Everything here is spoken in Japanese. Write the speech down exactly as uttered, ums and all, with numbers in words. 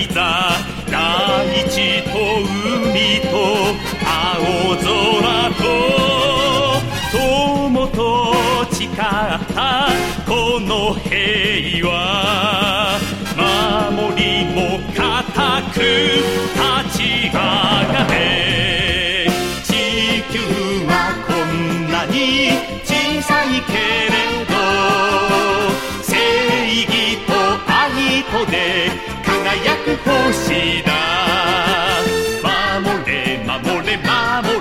いざ大地と海と青空と友と誓ったこの平和守りも固く立ち上がれ。地球はこんなに小さいけれど正義と愛とで輝く星だ。守れ守れ守れ